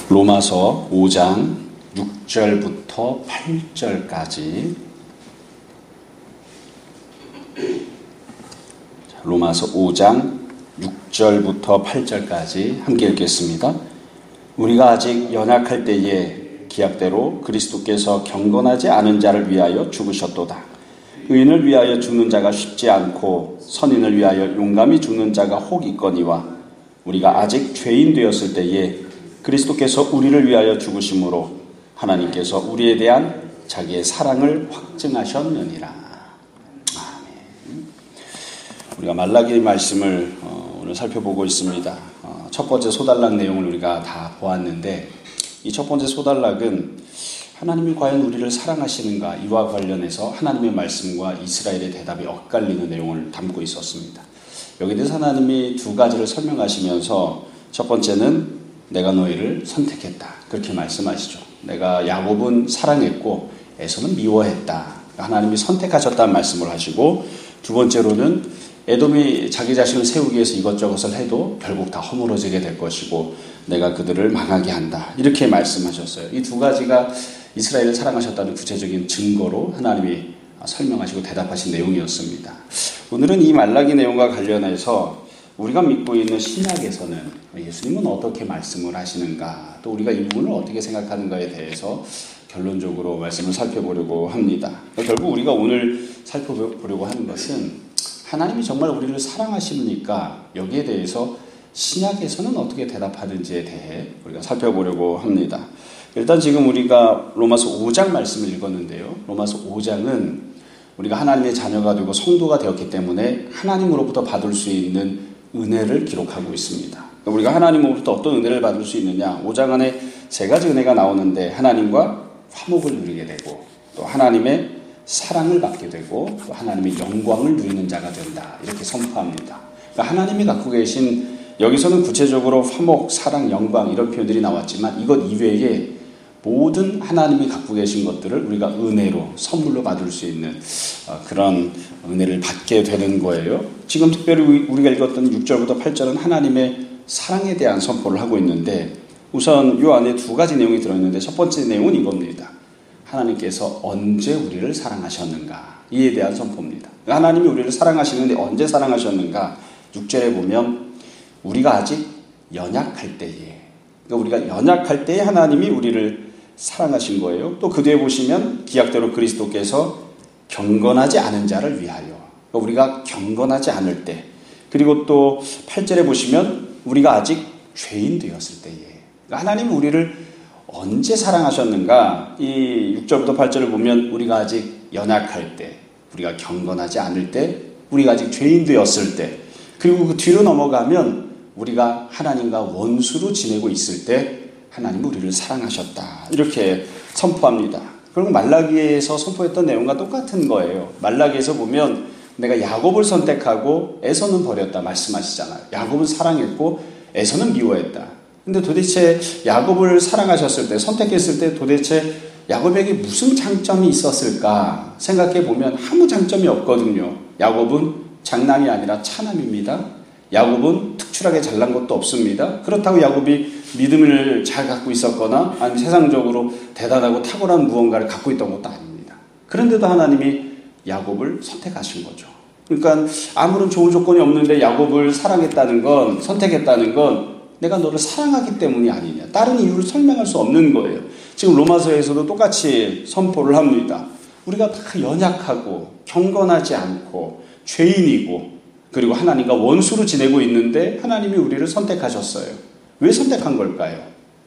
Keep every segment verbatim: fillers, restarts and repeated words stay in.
로마서 오 장 육 절부터 팔 절까지 로마서 오 장 육 절부터 팔 절까지 함께 읽겠습니다. 우리가 아직 연약할 때에 기약대로 그리스도께서 경건하지 않은 자를 위하여 죽으셨도다. 의인을 위하여 죽는 자가 쉽지 않고 선인을 위하여 용감히 죽는 자가 혹 있거니와 우리가 아직 죄인 되었을 때에 그리스도께서 우리를 위하여 죽으심으로 하나님께서 우리에 대한 자기의 사랑을 확증하셨느니라. 아멘. 우리가 말라기 말씀을 오늘 살펴보고 있습니다. 첫 번째 소단락 내용을 우리가 다 보았는데 이 첫 번째 소단락은 하나님이 과연 우리를 사랑하시는가 이와 관련해서 하나님의 말씀과 이스라엘의 대답이 엇갈리는 내용을 담고 있었습니다. 여기에 대해서 하나님이 두 가지를 설명하시면서 첫 번째는 내가 너희를 선택했다. 그렇게 말씀하시죠. 내가 야곱은 사랑했고 에서는 미워했다. 하나님이 선택하셨다는 말씀을 하시고 두 번째로는 에돔이 자기 자신을 세우기 위해서 이것저것을 해도 결국 다 허물어지게 될 것이고 내가 그들을 망하게 한다. 이렇게 말씀하셨어요. 이 두 가지가 이스라엘을 사랑하셨다는 구체적인 증거로 하나님이 설명하시고 대답하신 내용이었습니다. 오늘은 이 말라기 내용과 관련해서 우리가 믿고 있는 신약에서는 예수님은 어떻게 말씀을 하시는가, 또 우리가 이 부분을 어떻게 생각하는가에 대해서 결론적으로 말씀을 살펴보려고 합니다. 결국 우리가 오늘 살펴보려고 하는 것은 하나님이 정말 우리를 사랑하십니까? 여기에 대해서 신약에서는 어떻게 대답하는지에 대해 우리가 살펴보려고 합니다. 일단 지금 우리가 로마서 오 장 말씀을 읽었는데요. 로마서 오 장은 우리가 하나님의 자녀가 되고 성도가 되었기 때문에 하나님으로부터 받을 수 있는 은혜를 기록하고 있습니다. 우리가 하나님으로부터 어떤 은혜를 받을 수 있느냐? 오 장 안에 세 가지 은혜가 나오는데 하나님과 화목을 누리게 되고 또 하나님의 사랑을 받게 되고 또 하나님의 영광을 누리는 자가 된다. 이렇게 선포합니다. 그러니까 하나님이 갖고 계신 여기서는 구체적으로 화목, 사랑, 영광 이런 표현들이 나왔지만 이것 이외에 모든 하나님이 갖고 계신 것들을 우리가 은혜로 선물로 받을 수 있는 그런 은혜를 받게 되는 거예요. 지금 특별히 우리가 읽었던 육 절부터 팔 절은 하나님의 사랑에 대한 선포를 하고 있는데 우선 이 안에 두 가지 내용이 들어있는데 첫 번째 내용은 이겁니다. 하나님께서 언제 우리를 사랑하셨는가 이에 대한 선포입니다. 하나님이 우리를 사랑하시는데 언제 사랑하셨는가 육 절에 보면 우리가 아직 연약할 때에 그러니까 우리가 연약할 때에 하나님이 우리를 사랑하신 거예요. 또 그 뒤에 보시면 기약대로 그리스도께서 경건하지 않은 자를 위하여 그러니까 우리가 경건하지 않을 때 그리고 또 팔 절에 보시면 우리가 아직 죄인 되었을 때에 그러니까 하나님이 우리를 언제 사랑하셨는가 이 육 절부터 팔 절을 보면 우리가 아직 연약할 때 우리가 경건하지 않을 때 우리가 아직 죄인 되었을 때 그리고 그 뒤로 넘어가면 우리가 하나님과 원수로 지내고 있을 때 하나님이 우리를 사랑하셨다. 이렇게 선포합니다. 그리고 말라기에서 선포했던 내용과 똑같은 거예요. 말라기에서 보면 내가 야곱을 선택하고 에서는 버렸다 말씀하시잖아요. 야곱은 사랑했고 에서는 미워했다. 근데 도대체 야곱을 사랑하셨을 때 선택했을 때 도대체 야곱에게 무슨 장점이 있었을까 생각해 보면 아무 장점이 없거든요. 야곱은 장남이 아니라 차남입니다. 야곱은 특출하게 잘난 것도 없습니다. 그렇다고 야곱이 믿음을 잘 갖고 있었거나 아니면 세상적으로 대단하고 탁월한 무언가를 갖고 있던 것도 아닙니다. 그런데도 하나님이 야곱을 선택하신 거죠. 그러니까 아무런 좋은 조건이 없는데 야곱을 사랑했다는 건 선택했다는 건 내가 너를 사랑하기 때문이 아니냐. 다른 이유를 설명할 수 없는 거예요. 지금 로마서에서도 똑같이 선포를 합니다. 우리가 다 연약하고 경건하지 않고 죄인이고 그리고 하나님과 원수로 지내고 있는데 하나님이 우리를 선택하셨어요. 왜 선택한 걸까요?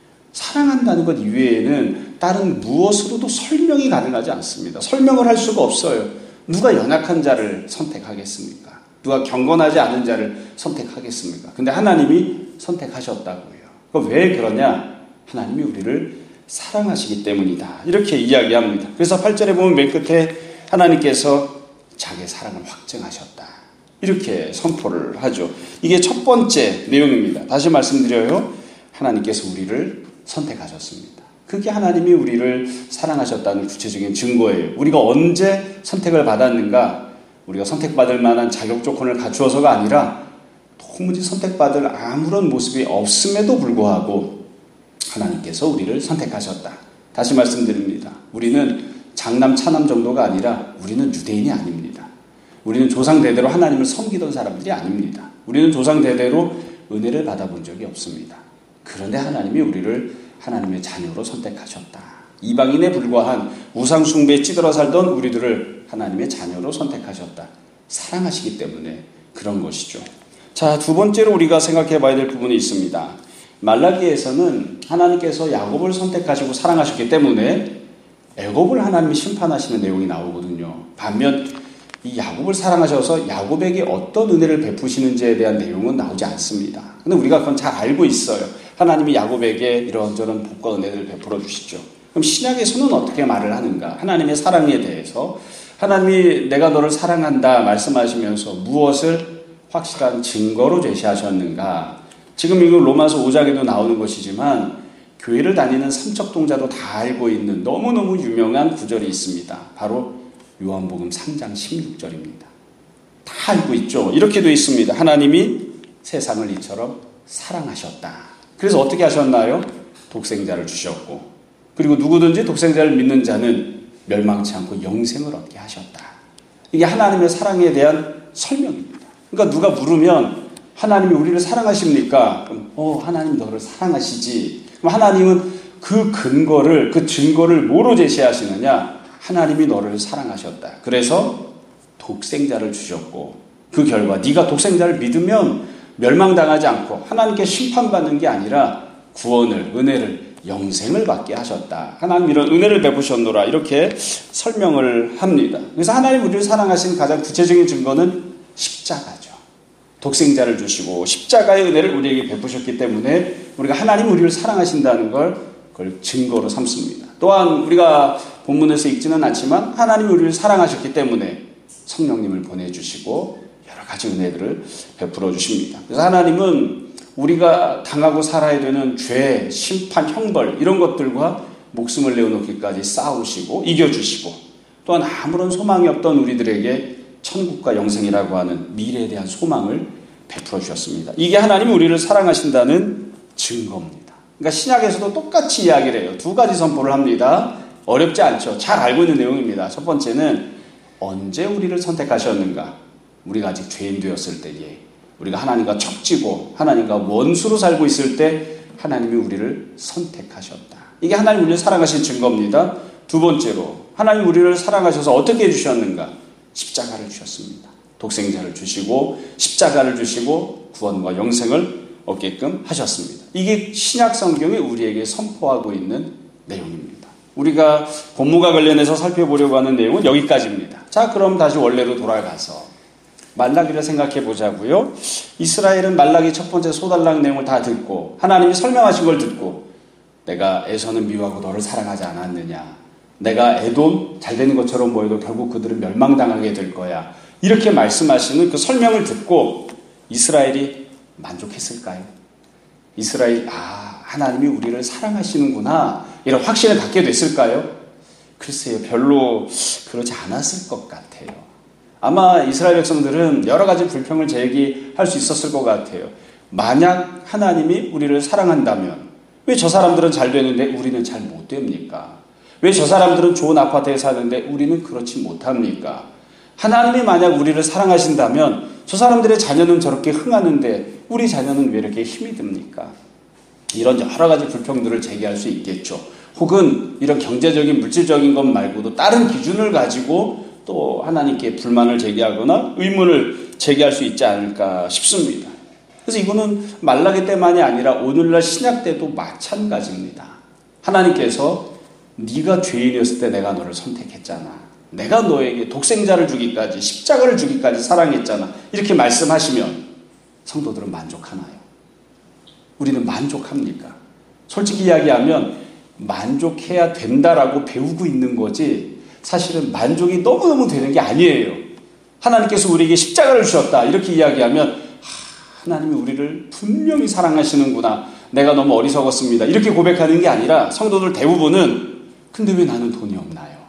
사랑한다는 것 이외에는 다른 무엇으로도 설명이 가능하지 않습니다. 설명을 할 수가 없어요. 누가 연약한 자를 선택하겠습니까? 누가 경건하지 않은 자를 선택하겠습니까? 근데 하나님이 선택하셨다고요. 그럼 왜 그러냐? 하나님이 우리를 사랑하시기 때문이다. 이렇게 이야기합니다. 그래서 팔 절에 보면 맨 끝에 하나님께서 자기의 사랑을 확증하셨다. 이렇게 선포를 하죠. 이게 첫 번째 내용입니다. 다시 말씀드려요. 하나님께서 우리를 선택하셨습니다. 그게 하나님이 우리를 사랑하셨다는 구체적인 증거예요. 우리가 언제 선택을 받았는가? 우리가 선택받을 만한 자격 조건을 갖추어서가 아니라 도무지 선택받을 아무런 모습이 없음에도 불구하고 하나님께서 우리를 선택하셨다. 다시 말씀드립니다. 우리는 장남 차남 정도가 아니라 우리는 유대인이 아닙니다. 우리는 조상 대대로 하나님을 섬기던 사람들이 아닙니다. 우리는 조상 대대로 은혜를 받아본 적이 없습니다. 그런데 하나님이 우리를 하나님의 자녀로 선택하셨다. 이방인에 불과한 우상 숭배에 찌들어 살던 우리들을 하나님의 자녀로 선택하셨다. 사랑하시기 때문에 그런 것이죠. 자, 두 번째로 우리가 생각해 봐야 될 부분이 있습니다. 말라기에서는 하나님께서 야곱을 선택하시고 사랑하셨기 때문에 애굽을 하나님이 심판하시는 내용이 나오거든요. 반면 이 야곱을 사랑하셔서 야곱에게 어떤 은혜를 베푸시는지에 대한 내용은 나오지 않습니다. 근데 우리가 그건 잘 알고 있어요. 하나님이 야곱에게 이런저런 복과 은혜를 베풀어 주시죠. 그럼 신약에서는 어떻게 말을 하는가? 하나님의 사랑에 대해서 하나님이 내가 너를 사랑한다 말씀하시면서 무엇을 확실한 증거로 제시하셨는가? 지금 이거 로마서 오 장에도 나오는 것이지만 교회를 다니는 삼척동자도 다 알고 있는 너무너무 유명한 구절이 있습니다. 바로 요한복음 삼 장 십육 절입니다. 다 알고 있죠. 이렇게 되어 있습니다. 하나님이 세상을 이처럼 사랑하셨다. 그래서 어떻게 하셨나요? 독생자를 주셨고, 그리고 누구든지 독생자를 믿는 자는 멸망치 않고 영생을 얻게 하셨다. 이게 하나님의 사랑에 대한 설명입니다. 그러니까 누가 물으면 하나님이 우리를 사랑하십니까? 그럼 어, 하나님 너를 사랑하시지. 그럼 하나님은 그 근거를, 그 증거를 뭐로 제시하시느냐? 하나님이 너를 사랑하셨다. 그래서 독생자를 주셨고, 그 결과 네가 독생자를 믿으면 멸망당하지 않고 하나님께 심판받는 게 아니라 구원을, 은혜를, 영생을 받게 하셨다. 하나님 이런 은혜를 베푸셨노라. 이렇게 설명을 합니다. 그래서 하나님 우리를 사랑하신 가장 구체적인 증거는 십자가죠. 독생자를 주시고 십자가의 은혜를 우리에게 베푸셨기 때문에 우리가 하나님 우리를 사랑하신다는 걸 그걸 증거로 삼습니다. 또한 우리가 본문에서 읽지는 않지만 하나님이 우리를 사랑하셨기 때문에 성령님을 보내주시고 여러 가지 은혜들을 베풀어 주십니다. 그래서 하나님은 우리가 당하고 살아야 되는 죄, 심판, 형벌 이런 것들과 목숨을 내어놓기까지 싸우시고 이겨주시고, 또한 아무런 소망이 없던 우리들에게 천국과 영생이라고 하는 미래에 대한 소망을 베풀어 주셨습니다. 이게 하나님이 우리를 사랑하신다는 증거입니다. 그러니까 신약에서도 똑같이 이야기를 해요. 두 가지 선포를 합니다. 어렵지 않죠. 잘 알고 있는 내용입니다. 첫 번째는 언제 우리를 선택하셨는가? 우리가 아직 죄인 되었을 때에, 우리가 하나님과 척지고 하나님과 원수로 살고 있을 때 하나님이 우리를 선택하셨다. 이게 하나님 우리를 사랑하신 증거입니다. 두 번째로 하나님 우리를 사랑하셔서 어떻게 해주셨는가? 십자가를 주셨습니다. 독생자를 주시고 십자가를 주시고 구원과 영생을 얻게끔 하셨습니다. 이게 신약 성경이 우리에게 선포하고 있는 내용입니다. 우리가 본문과 관련해서 살펴보려고 하는 내용은 여기까지입니다. 자, 그럼 다시 원래로 돌아가서 말라기를 생각해 보자고요. 이스라엘은 말라기 첫 번째 소달랑 내용을 다 듣고 하나님이 설명하신 걸 듣고 내가 에서는 미워하고 너를 사랑하지 않았느냐, 내가 에돔 잘 되는 것처럼 보여도 결국 그들은 멸망당하게 될 거야, 이렇게 말씀하시는 그 설명을 듣고 이스라엘이 만족했을까요? 이스라엘, 아, 하나님이 우리를 사랑하시는구나, 이런 확신을 갖게 됐을까요? 글쎄요, 별로 그러지 않았을 것 같아요. 아마 이스라엘 백성들은 여러 가지 불평을 제기할 수 있었을 것 같아요. 만약 하나님이 우리를 사랑한다면 왜 저 사람들은 잘 되는데 우리는 잘 못 됩니까? 왜 저 사람들은 좋은 아파트에 사는데 우리는 그렇지 못합니까? 하나님이 만약 우리를 사랑하신다면 저 사람들의 자녀는 저렇게 흥하는데 우리 자녀는 왜 이렇게 힘이 듭니까? 이런 여러 가지 불평들을 제기할 수 있겠죠. 혹은 이런 경제적인 물질적인 것 말고도 다른 기준을 가지고 또 하나님께 불만을 제기하거나 의문을 제기할 수 있지 않을까 싶습니다. 그래서 이거는 말라기 때만이 아니라 오늘날 신약 때도 마찬가지입니다. 하나님께서 네가 죄인이었을 때 내가 너를 선택했잖아, 내가 너에게 독생자를 주기까지 십자가를 주기까지 사랑했잖아, 이렇게 말씀하시면 성도들은 만족하나요? 우리는 만족합니까? 솔직히 이야기하면 만족해야 된다라고 배우고 있는 거지 사실은 만족이 너무너무 되는 게 아니에요. 하나님께서 우리에게 십자가를 주셨다 이렇게 이야기하면 하나님이 우리를 분명히 사랑하시는구나, 내가 너무 어리석었습니다, 이렇게 고백하는 게 아니라 성도들 대부분은 근데 왜 나는 돈이 없나요?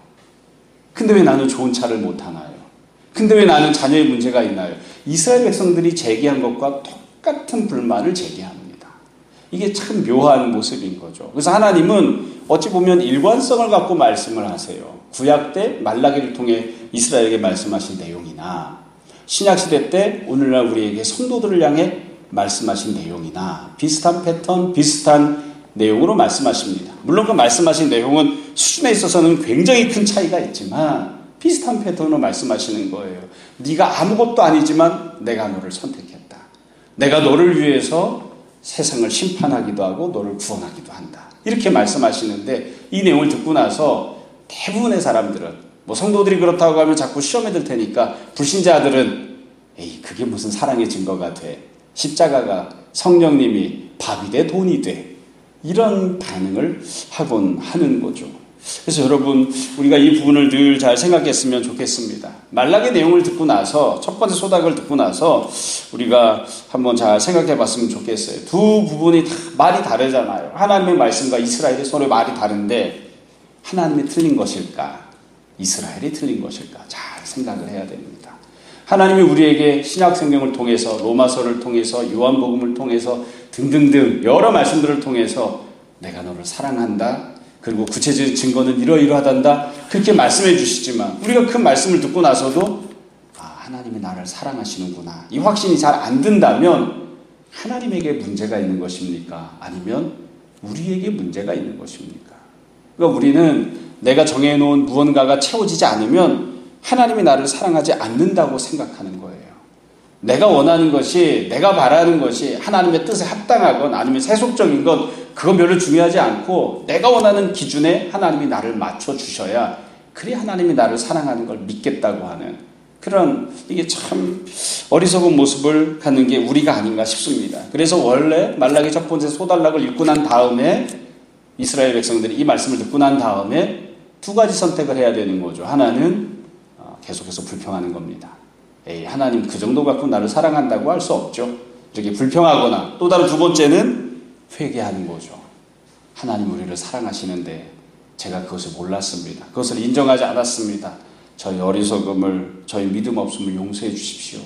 근데 왜 나는 좋은 차를 못 타나요? 근데 왜 나는 자녀의 문제가 있나요? 이스라엘 백성들이 제기한 것과 똑같은 불만을 제기합니다. 이게 참 묘한 모습인 거죠. 그래서 하나님은 어찌 보면 일관성을 갖고 말씀을 하세요. 구약 때 말라기를 통해 이스라엘에게 말씀하신 내용이나 신약시대 때 오늘날 우리에게 성도들을 향해 말씀하신 내용이나 비슷한 패턴, 비슷한 내용으로 말씀하십니다. 물론 그 말씀하신 내용은 수준에 있어서는 굉장히 큰 차이가 있지만 비슷한 패턴으로 말씀하시는 거예요. 네가 아무것도 아니지만 내가 너를 선택했다. 내가 너를 위해서 세상을 심판하기도 하고 너를 구원하기도 한다. 이렇게 말씀하시는데 이 내용을 듣고 나서 대부분의 사람들은 뭐 성도들이 그렇다고 하면 자꾸 시험에 들 테니까 불신자들은 에이 그게 무슨 사랑의 증거가 돼. 십자가가 성령님이 밥이 돼 돈이 돼. 이런 반응을 하곤 하는 거죠. 그래서 여러분 우리가 이 부분을 늘 잘 생각했으면 좋겠습니다. 말라기 내용을 듣고 나서 첫 번째 소닥을 듣고 나서 우리가 한번 잘 생각해 봤으면 좋겠어요. 두 부분이 다 말이 다르잖아요. 하나님의 말씀과 이스라엘이 서로 말이 다른데 하나님이 틀린 것일까? 이스라엘이 틀린 것일까? 잘 생각을 해야 됩니다. 하나님이 우리에게 신약성경을 통해서 로마서를 통해서 요한복음을 통해서 등등등 여러 말씀들을 통해서 내가 너를 사랑한다. 그리고 구체적인 증거는 이러이러하단다. 그렇게 말씀해 주시지만 우리가 그 말씀을 듣고 나서도 아, 하나님이 나를 사랑하시는구나. 이 확신이 잘 안 든다면 하나님에게 문제가 있는 것입니까? 아니면 우리에게 문제가 있는 것입니까? 그러니까 우리는 내가 정해놓은 무언가가 채워지지 않으면 하나님이 나를 사랑하지 않는다고 생각하는 거예요. 내가 원하는 것이, 내가 바라는 것이 하나님의 뜻에 합당하건 아니면 세속적인 건 그건 별로 중요하지 않고 내가 원하는 기준에 하나님이 나를 맞춰주셔야 그래 하나님이 나를 사랑하는 걸 믿겠다고 하는 그런 이게 참 어리석은 모습을 갖는 게 우리가 아닌가 싶습니다. 그래서 원래 말라기 첫 번째 소단락을 읽고 난 다음에 이스라엘 백성들이 이 말씀을 듣고 난 다음에 두 가지 선택을 해야 되는 거죠. 하나는 계속해서 불평하는 겁니다. 에이, 하나님 그 정도 갖고 나를 사랑한다고 할 수 없죠. 이렇게 불평하거나 또 다른 두 번째는 회개하는 거죠. 하나님 우리를 사랑하시는데 제가 그것을 몰랐습니다. 그것을 인정하지 않았습니다. 저희 어리석음을, 저희 믿음 없음을 용서해 주십시오.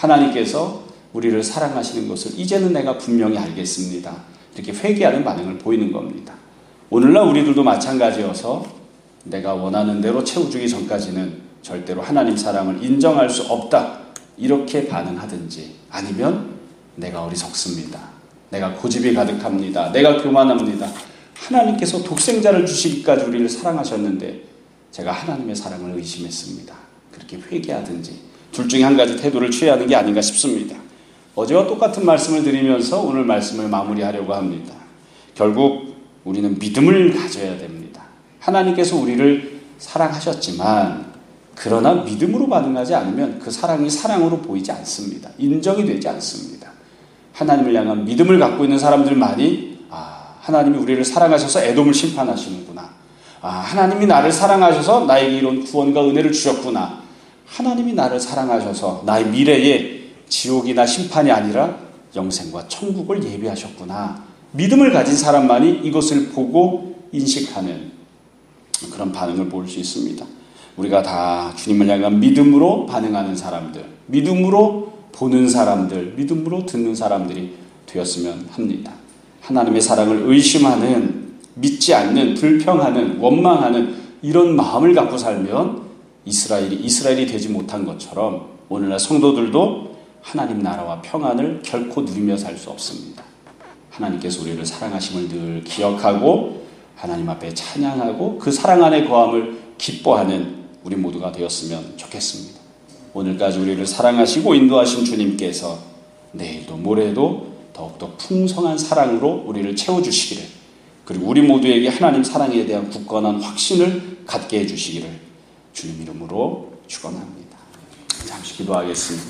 하나님께서 우리를 사랑하시는 것을 이제는 내가 분명히 알겠습니다. 이렇게 회개하는 반응을 보이는 겁니다. 오늘날 우리들도 마찬가지여서 내가 원하는 대로 채워주기 전까지는 절대로 하나님 사랑을 인정할 수 없다. 이렇게 반응하든지 아니면 내가 어리석습니다. 내가 고집이 가득합니다. 내가 교만합니다. 하나님께서 독생자를 주시기까지 우리를 사랑하셨는데 제가 하나님의 사랑을 의심했습니다. 그렇게 회개하든지 둘 중에 한 가지 태도를 취해야 하는 게 아닌가 싶습니다. 어제와 똑같은 말씀을 드리면서 오늘 말씀을 마무리하려고 합니다. 결국 우리는 믿음을 가져야 됩니다. 하나님께서 우리를 사랑하셨지만 그러나 믿음으로 반응하지 않으면 그 사랑이 사랑으로 보이지 않습니다. 인정이 되지 않습니다. 하나님을 향한 믿음을 갖고 있는 사람들만이 아, 하나님이 우리를 사랑하셔서 에돔을 심판하시는구나. 아, 하나님이 나를 사랑하셔서 나에게 이런 구원과 은혜를 주셨구나. 하나님이 나를 사랑하셔서 나의 미래에 지옥이나 심판이 아니라 영생과 천국을 예비하셨구나. 믿음을 가진 사람만이 이것을 보고 인식하는 그런 반응을 볼 수 있습니다. 우리가 다 주님을 향한 믿음으로 반응하는 사람들, 믿음으로 보는 사람들, 믿음으로 듣는 사람들이 되었으면 합니다. 하나님의 사랑을 의심하는, 믿지 않는, 불평하는, 원망하는 이런 마음을 갖고 살면 이스라엘이 이스라엘이 되지 못한 것처럼 오늘날 성도들도 하나님 나라와 평안을 결코 누리며 살 수 없습니다. 하나님께서 우리를 사랑하심을 늘 기억하고 하나님 앞에 찬양하고 그 사랑 안에 거함을 기뻐하는 우리 모두가 되었으면 좋겠습니다. 오늘까지 우리를 사랑하시고 인도하신 주님께서 내일도 모레도 더욱더 풍성한 사랑으로 우리를 채워주시기를, 그리고 우리 모두에게 하나님 사랑에 대한 굳건한 확신을 갖게 해주시기를 주님 이름으로 축원합니다. 잠시 기도하겠습니다.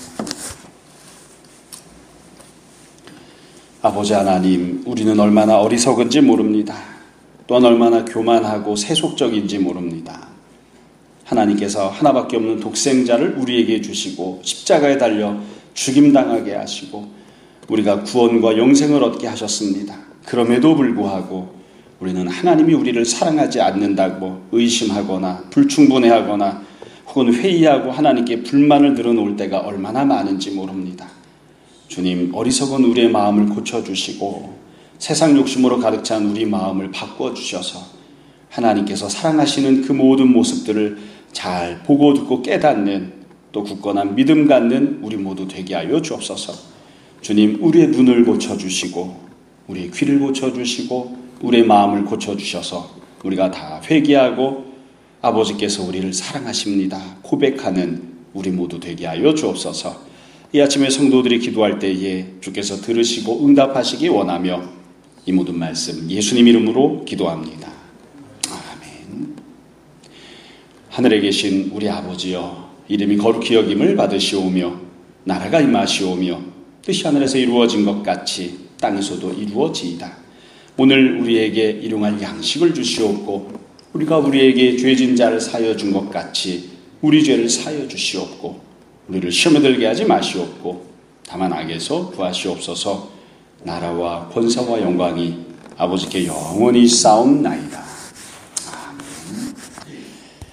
아버지 하나님, 우리는 얼마나 어리석은지 모릅니다. 또한 얼마나 교만하고 세속적인지 모릅니다. 하나님께서 하나밖에 없는 독생자를 우리에게 주시고 십자가에 달려 죽임당하게 하시고 우리가 구원과 영생을 얻게 하셨습니다. 그럼에도 불구하고 우리는 하나님이 우리를 사랑하지 않는다고 의심하거나 불충분해하거나 혹은 회의하고 하나님께 불만을 늘어놓을 때가 얼마나 많은지 모릅니다. 주님, 어리석은 우리의 마음을 고쳐주시고 세상 욕심으로 가득 찬 우리 마음을 바꾸어 주셔서 하나님께서 사랑하시는 그 모든 모습들을 잘 보고 듣고 깨닫는, 또 굳건한 믿음 갖는 우리 모두 되게 하여 주옵소서. 주님, 우리의 눈을 고쳐주시고 우리의 귀를 고쳐주시고 우리의 마음을 고쳐주셔서 우리가 다 회개하고 아버지께서 우리를 사랑하십니다 고백하는 우리 모두 되게 하여 주옵소서. 이 아침에 성도들이 기도할 때에 주께서 들으시고 응답하시기 원하며 이 모든 말씀 예수님 이름으로 기도합니다. 아멘. 하늘에 계신 우리 아버지여, 이름이 거룩히 여김을 받으시오며 나라가 임하시오며 뜻이 하늘에서 이루어진 것 같이 땅에서도 이루어지이다. 오늘 우리에게 일용할 양식을 주시옵고 우리가 우리에게 죄진 자를 사하여 준 것 같이 우리 죄를 사하여 주시옵고 우리를 시험에 들게 하지 마시옵고 다만 악에서 구하시옵소서. 나라와 권세와 영광이 아버지께 영원히 쌓옵나이다. 아멘.